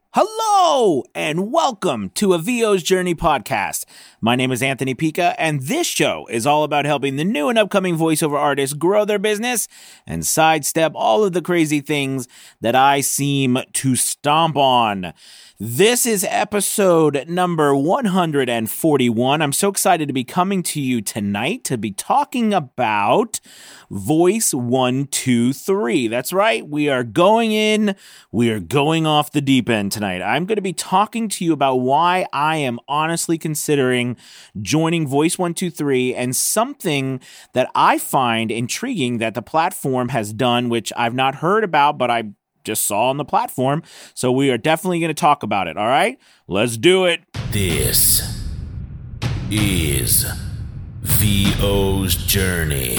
Hello and welcome to a VO's Journey podcast. My name is Anthony Pica, and this show is all about helping the new and upcoming voiceover artists grow their business and sidestep all of the crazy things that I seem to stomp on. This is episode number 141. I'm so excited to be coming to you tonight to be talking about Voice 123. That's right. We are going off the deep end tonight. I'm going to be talking to you about why I am honestly considering joining Voice 123 and something that I find intriguing that the platform has done, which I've not heard about, but I just saw on the platform. So we are definitely going to talk about it. All right, let's do it. This is VO's Journey.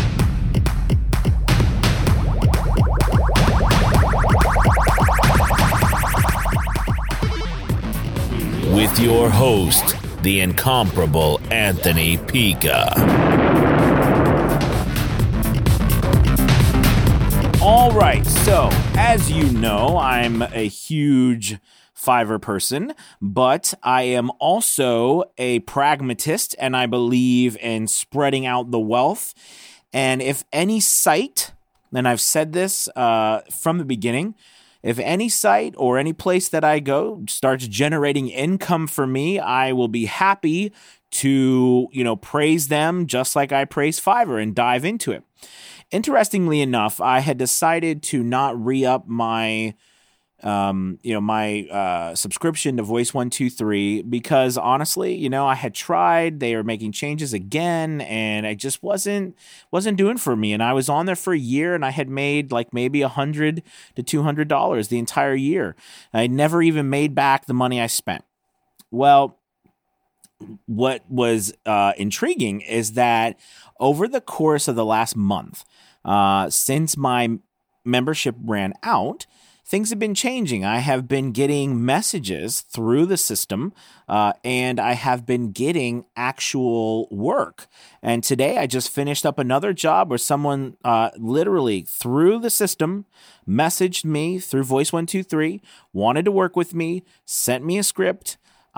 With your host, the incomparable Anthony Pica. All right, so as you know, I'm a huge Fiverr person, but I am also a pragmatist, and I believe in spreading out the wealth. And if any site, and I've said this from the beginning, if any site or any place that I go starts generating income for me, I will be happy to, praise them just like I praise Fiverr and dive into it. Interestingly enough, I had decided to not re-up my subscription to Voice 123 because honestly, I had tried, they were making changes again, and I just wasn't doing for me. And I was on there for a year, and I had made like maybe $100 to $200 the entire year. I never even made back the money I spent. Well, what was intriguing is that over the course of the last month, since my membership ran out, things have been changing. I have been getting messages through the system, and I have been getting actual work. And today I just finished up another job where someone literally through the system messaged me through Voice 123, wanted to work with me, sent me a script.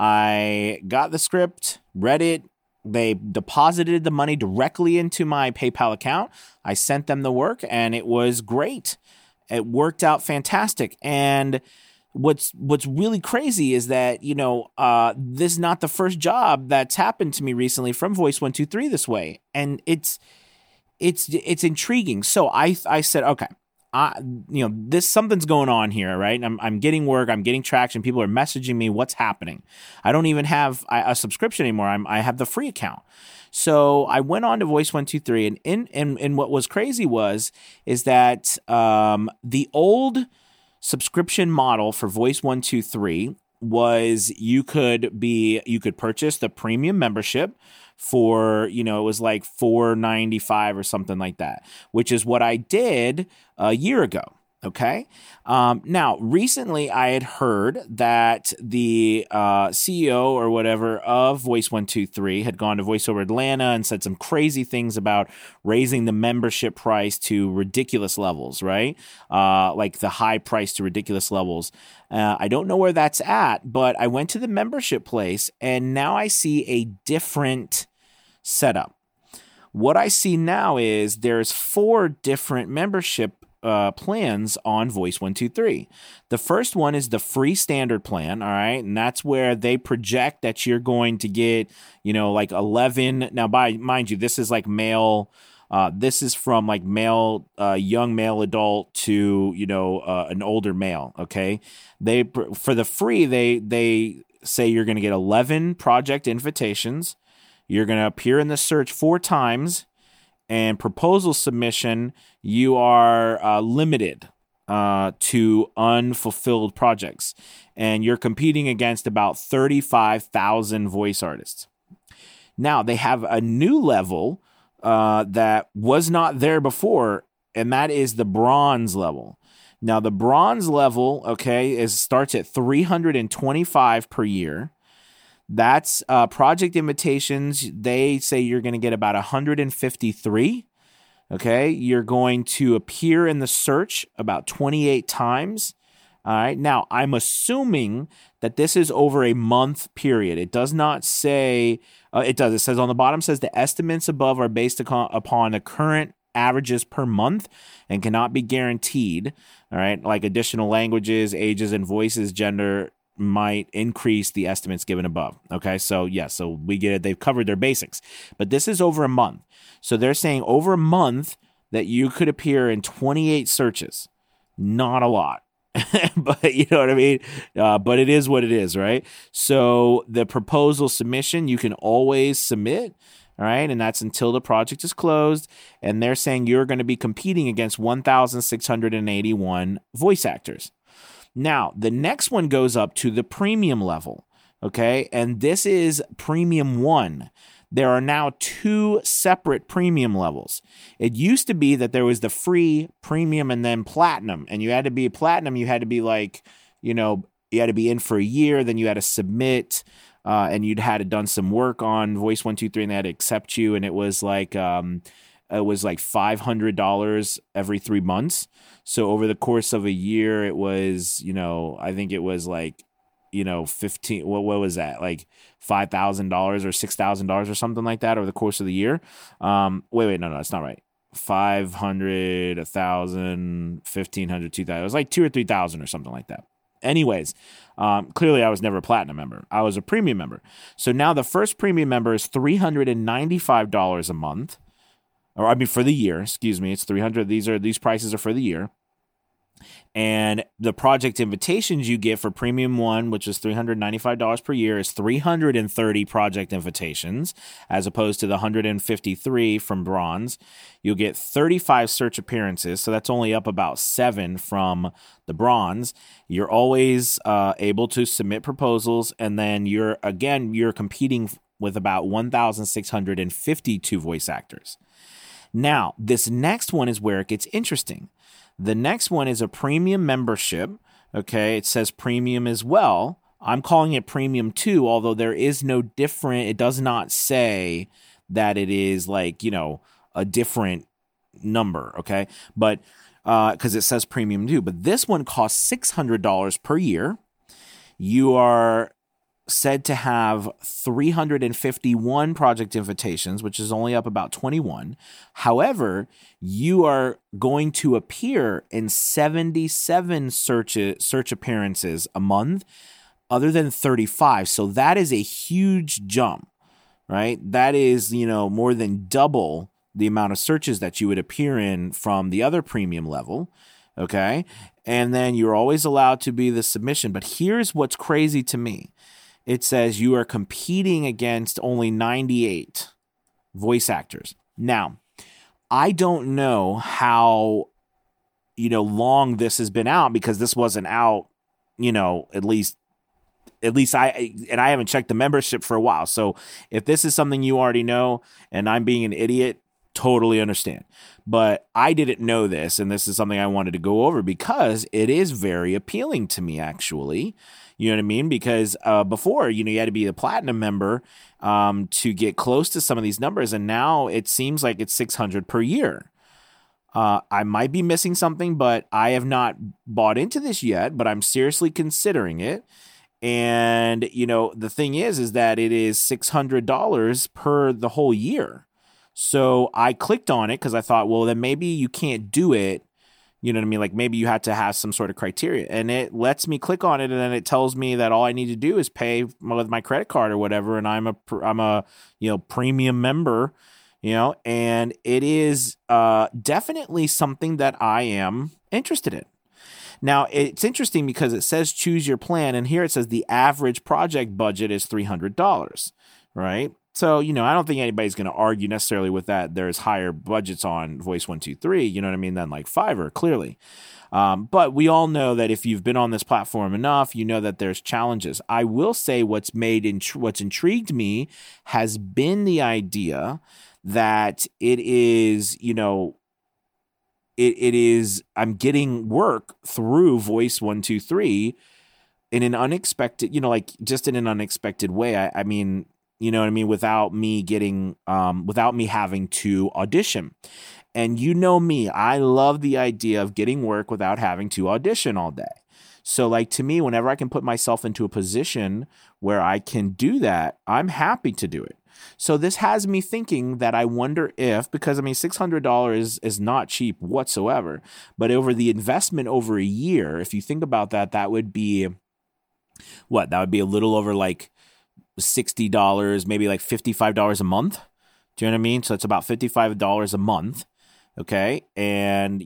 I got the script, read it. They deposited the money directly into my PayPal account. I sent them the work, and it was great. It worked out fantastic. And what's really crazy is that, this is not the first job that's happened to me recently from Voice 123 this way. And it's intriguing. So I said, okay, something's going on here, right? I'm getting work, I'm getting traction. People are messaging me. What's happening? I don't even have a subscription anymore. I have the free account. So I went on to Voice 123, and what was crazy is that the old subscription model for Voice 123 was you could purchase the premium membership for, it was like $4.95 or something like that, which is what I did a year ago. Okay. Now, recently I had heard that the CEO or whatever of Voice 123 had gone to VoiceOver Atlanta and said some crazy things about raising the membership price to ridiculous levels, right? Like the high price to ridiculous levels. I don't know where that's at, but I went to the membership place and now I see a different setup. What I see now is there's 4 different membership plans on Voice 123. The first one is the free standard plan, all right? And that's where they project that you're going to get, like 11. Now, mind you, this is like male. This is from like male, young male adult to, an older male, okay? For the free, they say you're going to get 11 project invitations. You're going to appear in the search 4 times. And proposal submission, you are limited to unfulfilled projects. And you're competing against about 35,000 voice artists. Now, they have a new level that was not there before, and that is the bronze level. Now, the bronze level, starts at $325 per year. That's project invitations. They say you're going to get about 153. Okay. You're going to appear in the search about 28 times. All right. Now, I'm assuming that this is over a month period. It does not say, it does. It says on the bottom, says the estimates above are based upon the current averages per month and cannot be guaranteed. All right. Like additional languages, ages, and voices, gender might increase the estimates given above. Okay. So, yeah. So we get it. They've covered their basics. But this is over a month. So they're saying over a month that you could appear in 28 searches. Not a lot. But you know what I mean? But it is what it is, right? So the proposal submission, you can always submit, all right? And that's until the project is closed. And they're saying you're going to be competing against 1,681 voice actors. Now, the next one goes up to the premium level, okay? And this is Premium 1. There are now 2 separate premium levels. It used to be that there was the free, premium, and then platinum. And you had to be platinum. You had to be like, you had to be in for a year. Then you had to submit, and you'd had to done some work on Voice 123, and they had to accept you. And it was like $500 every 3 months. So over the course of a year, it was, I think it was like, 15, what was that? Like $5,000 or $6,000 or something like that over the course of the year. No, that's not right. 500, 1,000, 1,500, 2,000. It was like 2,000 or 3,000 or something like that. Anyways, clearly I was never a platinum member. I was a premium member. So now the first premium member is $395 a month, for the year. Excuse me. It's 300. These prices are for the year. And the project invitations you get for Premium 1, which is $395 per year, is 330 project invitations, as opposed to the 153 from Bronze. You'll get 35 search appearances, so that's only up about 7 from the Bronze. You're always able to submit proposals, and then you're competing with about 1,652 voice actors. Now, this next one is where it gets interesting. The next one is a premium membership. Okay, it says premium as well. I'm calling it Premium 2, although there is no different. It does not say that it is like, a different number. Okay, but because it says Premium 2. But this one costs $600 per year. You are said to have 351 project invitations, which is only up about 21. However, you are going to appear in 77 search appearances a month, other than 35. So that is a huge jump, right? That is, more than double the amount of searches that you would appear in from the other premium level. Okay. And then you're always allowed to be the submission. But here's what's crazy to me. It says you are competing against only 98 voice actors. Now, I don't know how, long this has been out, because this wasn't out, at least I haven't checked the membership for a while. So if this is something you already know and I'm being an idiot, totally understand. But I didn't know this, and this is something I wanted to go over because it is very appealing to me, actually. You know what I mean? Because before, you had to be a platinum member to get close to some of these numbers. And now it seems like it's $600 per year. I might be missing something, but I have not bought into this yet, but I'm seriously considering it. And, the thing is that it is $600 per the whole year. So I clicked on it because I thought, well, then maybe you can't do it. You know what I mean? Like maybe you had to have some sort of criteria, and it lets me click on it, and then it tells me that all I need to do is pay with my credit card or whatever. And I'm a premium member, and it is definitely something that I am interested in. Now, it's interesting because it says choose your plan, and here it says the average project budget is $300, right? So, I don't think anybody's going to argue necessarily with that. There's higher budgets on Voice 123, you know what I mean, than like Fiverr, clearly. But we all know that if you've been on this platform enough, you know that there's challenges. I will say what's intrigued me has been the idea that it is, it is, I'm getting work through Voice 123 in an unexpected, just in an unexpected way. I mean, you know what I mean? Without me having to audition. And me, I love the idea of getting work without having to audition all day. So like to me, whenever I can put myself into a position where I can do that, I'm happy to do it. So this has me thinking that I wonder if, because I mean, $600 is not cheap whatsoever, but over the investment over a year, if you think about that, that would be what? That would be a little over like $60, maybe like $55 a month. Do you know what I mean? So it's about $55 a month. Okay. And,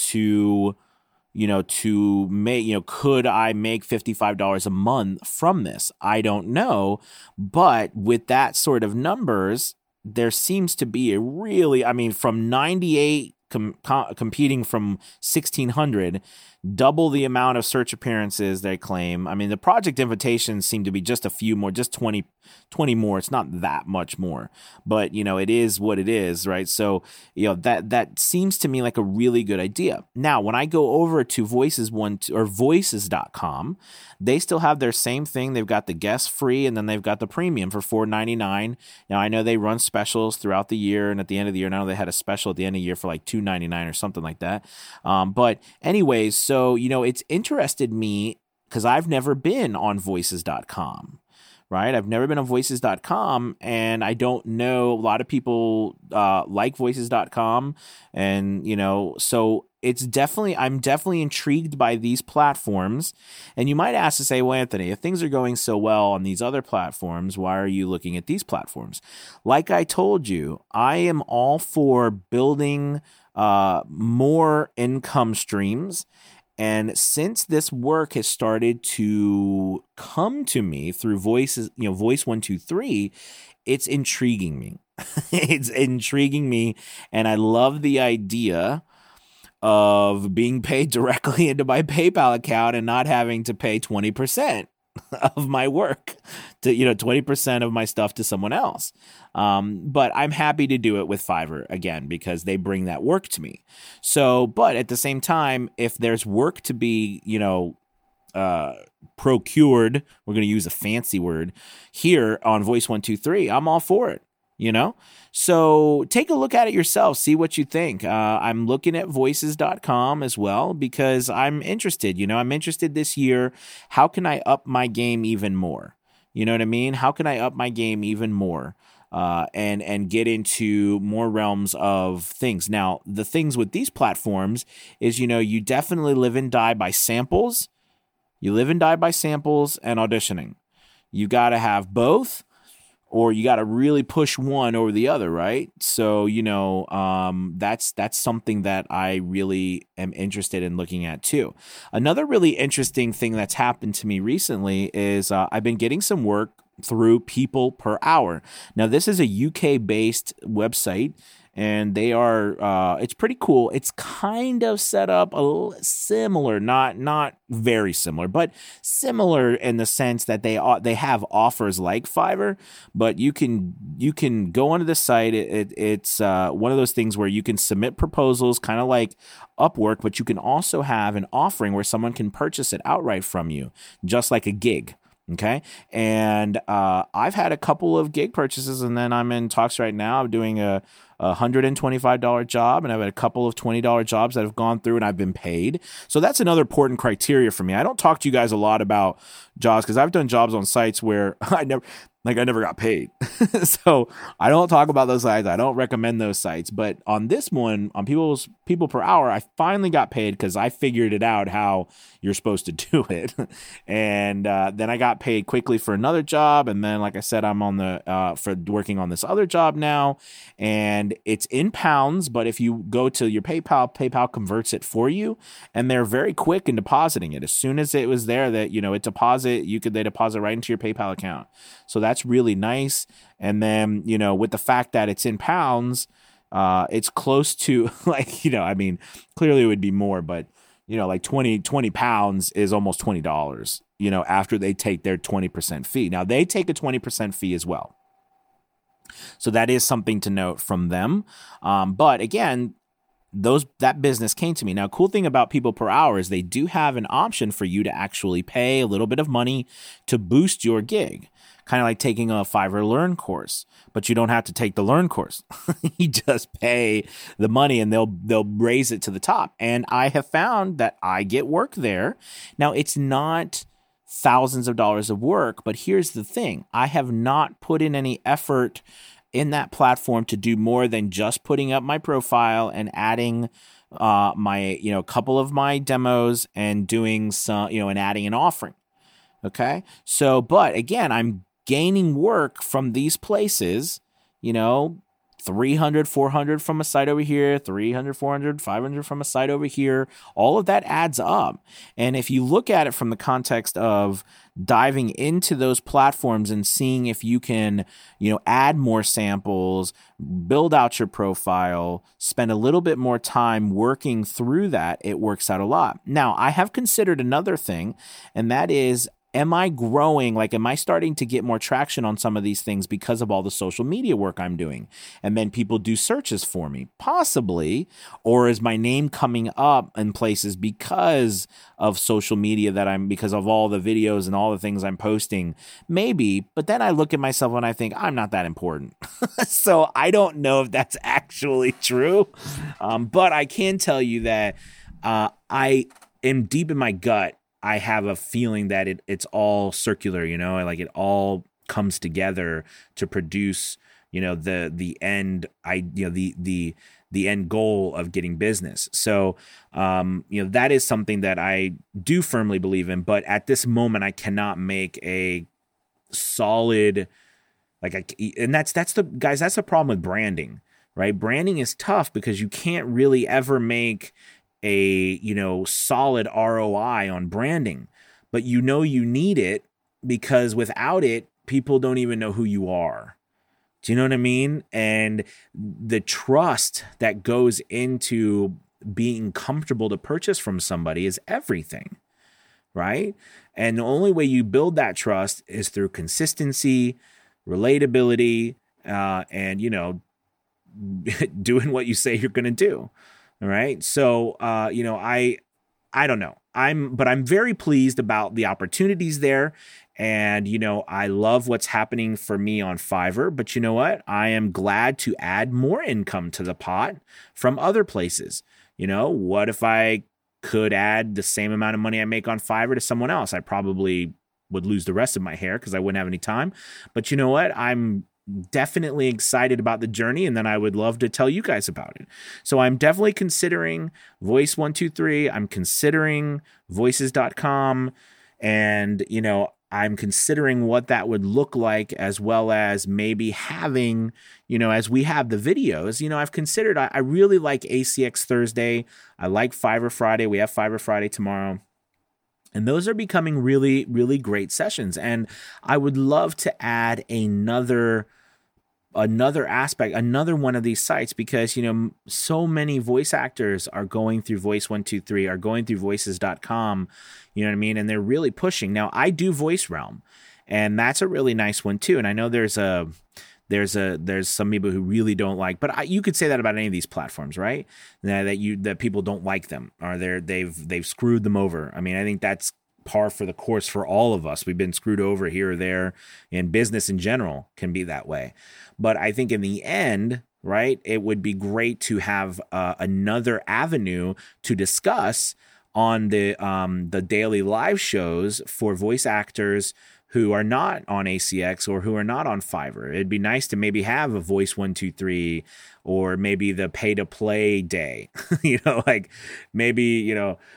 to make, could I make $55 a month from this? I don't know. But with that sort of numbers, there seems to be a really, I mean, from 98 competing from 1,600, double the amount of search appearances they claim. I mean, the project invitations seem to be just a few more, just 20 more. It's not that much more, but it is what it is, right? So, that seems to me like a really good idea. Now, when I go over to voices.com, they still have their same thing. They've got the guest free, and then they've got the premium for $4.99. Now, I know they run specials throughout the year, and at the end of the year, now they had a special at the end of the year for like $2.99 or something like that. But anyways, so, it's interested me because I've never been on voices.com, right? I've never been on voices.com, and I don't know. A lot of people like voices.com, and, so I'm definitely intrigued by these platforms. And you might ask to say, well, Anthony, if things are going so well on these other platforms, why are you looking at these platforms? Like I told you, I am all for building more income streams. And since this work has started to come to me through Voice 123, it's intriguing me. It's intriguing me. And I love the idea of being paid directly into my PayPal account and not having to pay 20% of my work to 20% of my stuff to someone else. But I'm happy to do it with Fiverr again because they bring that work to me. So, but at the same time, if there's work to be, procured, we're going to use a fancy word here on Voice 123, I'm all for it. So take a look at it yourself, see what you think. I'm looking at voices.com as well because I'm interested. I'm interested this year. How can I up my game even more? You know what I mean? How can I up my game even more? And get into more realms of things. Now, the things with these platforms is, you definitely live and die by samples. You live and die by samples and auditioning. You got to have both, or you got to really push one over the other, right? So, that's something that I really am interested in looking at too. Another really interesting thing that's happened to me recently is I've been getting some work through People Per Hour. Now, this is a UK-based website, and they are, it's pretty cool. It's kind of set up similar, not very similar, but similar in the sense that they have offers like Fiverr, but you can go onto the site. It's one of those things where you can submit proposals, kind of like Upwork, but you can also have an offering where someone can purchase it outright from you, just like a gig. Okay. And I've had a couple of gig purchases, and then I'm in talks right now of doing a $125 job, and I've had a couple of $20 jobs that have gone through and I've been paid. So that's another important criteria for me. I don't talk to you guys a lot about jobs because I've done jobs on sites where I never got paid. So I don't talk about those sites. I don't recommend those sites. But on this one, on People Per Hour, I finally got paid because I figured it out how you're supposed to do it. And then I got paid quickly for another job. And then, like I said, I'm on for working on this other job now. And it's in pounds, but if you go to your PayPal converts it for you, and they're very quick in depositing it. As soon as it was there that, they deposit right into your PayPal account. So that's really nice. And then, with the fact that it's in pounds, it's close to clearly it would be more, but like 20 pounds is almost $20, after they take their 20% fee. Now they take a 20% fee as well. So that is something to note from them. But again, that business came to me. Now, cool thing about People Per Hour is they do have an option for you to actually pay a little bit of money to boost your gig, kind of like taking a Fiverr Learn course, but you don't have to take the Learn course. You just pay the money and they'll raise it to the top. And I have found that I get work there. Now, it's not thousands of dollars of work, but here's the thing. I have not put in any effort in that platform to do more than just putting up my profile and adding my, a couple of my demos and doing some, and adding an offering. Okay. So, but again, I'm gaining work from these places, 300, 400 from a site over here, 300, 400, 500 from a site over here. All of that adds up. And if you look at it from the context of diving into those platforms and seeing if you can, add more samples, build out your profile, spend a little bit more time working through that, it works out a lot. Now, I have considered another thing, and that is, am I growing? Like, am I starting to get more traction on some of these things because of all the social media work I'm doing? And then people do searches for me, possibly. Or is my name coming up in places because of social media because of all the videos and all the things I'm posting? Maybe. But then I look at myself and I think I'm not that important. So I don't know if that's actually true. But I can tell you that I am deep in my gut. I have a feeling that it's all circular, like it all comes together to produce, the end, the end goal of getting business. So, that is something that I do firmly believe in. But at this moment, I cannot make a solid, and that's the problem with branding, right? Branding is tough because you can't really ever make a solid ROI on branding, but you need it because without it, people don't even know who you are. Do you know what I mean? And the trust that goes into being comfortable to purchase from somebody is everything, right? And the only way you build that trust is through consistency, relatability, and doing what you say you're going to do. All right. So, I don't know. But I'm very pleased about the opportunities there. And, I love what's happening for me on Fiverr. But you know what? I am glad to add more income to the pot from other places. What if I could add the same amount of money I make on Fiverr to someone else? I probably would lose the rest of my hair because I wouldn't have any time. But you know what? I'm definitely excited about the journey, and then I would love to tell you guys about it. So I'm definitely considering Voice 123. I'm considering voices.com, and I'm considering what that would look like, as well as maybe having, as we have the videos, I've considered, I really like ACX Thursday. I like Fiverr Friday. We have Fiverr Friday tomorrow. And those are becoming really, really great sessions. And I would love to add another aspect, another one of these sites, because, so many voice actors are going through Voice 123, are going through voices.com, you know what I mean? And they're really pushing. Now, I do Voice Realm, and that's a really nice one too. And I know there's some people who really don't like, but you could say that about any of these platforms, right? That people don't like them, or they've screwed them over. I mean, I think that's par for the course for all of us. We've been screwed over here or there, and business in general can be that way. But I think in the end, right, it would be great to have another avenue to discuss on the daily live shows for voice actors who are not on ACX or who are not on Fiverr. It'd be nice to maybe have a Voice 123, or maybe the pay to play day, maybe,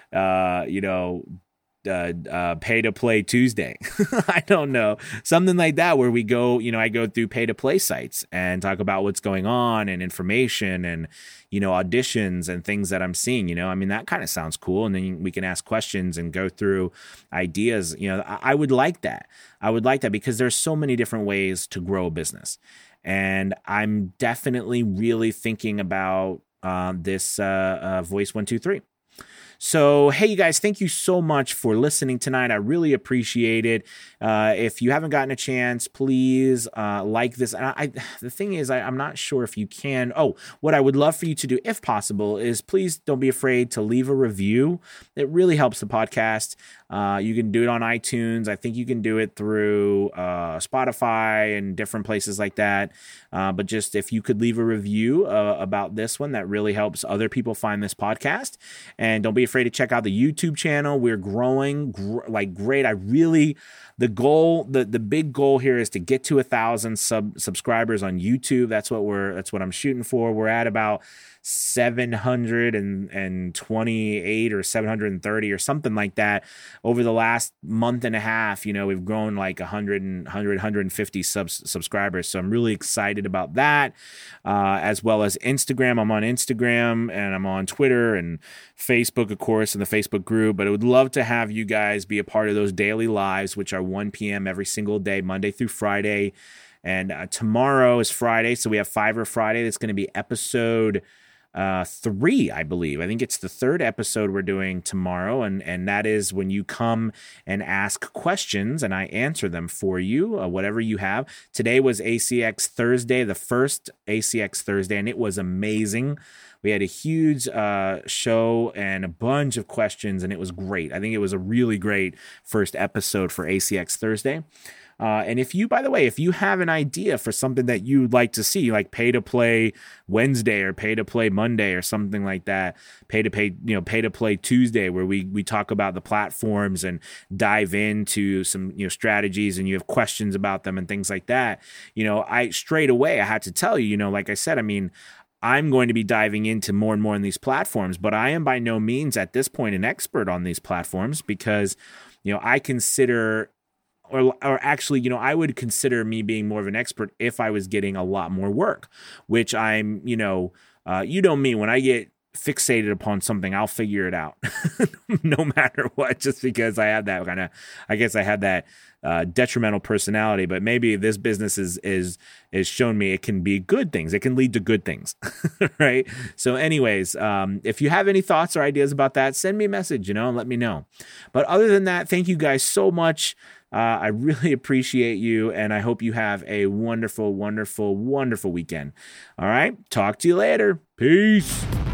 pay to play Tuesday. I don't know. Something like that, where we go, I go through pay to play sites and talk about what's going on and information and, auditions and things that I'm seeing, I mean, that kind of sounds cool. And then we can ask questions and go through ideas. I would like that. I would like that because there's so many different ways to grow a business. And I'm definitely really thinking about this Voice 123. So, hey, you guys, thank you so much for listening tonight. I really appreciate it. If you haven't gotten a chance, please like this. And the thing is, I'm not sure if you can. Oh, what I would love for you to do, if possible, is please don't be afraid to leave a review. It really helps the podcast. You can do it on iTunes. I think you can do it through Spotify and different places like that. But just if you could leave a review about this one, that really helps other people find this podcast. And don't be afraid to check out the YouTube channel. We're growing like great. The big goal here is to get to 1,000 subscribers on YouTube. That's what I'm shooting for. We're at about 728 or 730 or something like that over the last month and a half. We've grown like 150 subscribers. So I'm really excited about that, as well as Instagram. I'm on Instagram and I'm on Twitter and Facebook, of course, in the Facebook group. But I would love to have you guys be a part of those daily lives, which are 1 p.m. every single day, Monday through Friday. And tomorrow is Friday, so we have Fiverr Friday. That's going to be episode 3, I believe. I think it's the 3rd episode we're doing tomorrow, and that is when you come and ask questions and I answer them for you, whatever you have. Today was ACX Thursday, the first ACX Thursday, and it was amazing. We had a huge show and a bunch of questions, and it was great. I think it was a really great first episode for ACX Thursday. And if you have an idea for something that you'd like to see, like Pay to Play Wednesday or Pay to Play Monday or something like that, Pay to Play Tuesday, where we talk about the platforms and dive into some strategies, and you have questions about them and things like that. I straight away I had to tell you, like I said, I'm going to be diving into more and more in these platforms, but I am by no means at this point an expert on these platforms because, I consider. Or actually, I would consider me being more of an expert if I was getting a lot more work, which I'm, you know me, when I get fixated upon something, I'll figure it out no matter what, just because I have that I guess I had that detrimental personality, but maybe this business is shown me it can be good things. It can lead to good things. Right. So anyways, if you have any thoughts or ideas about that, send me a message, and let me know. But other than that, thank you guys so much. I really appreciate you, and I hope you have a wonderful, wonderful, wonderful weekend. All right. Talk to you later. Peace.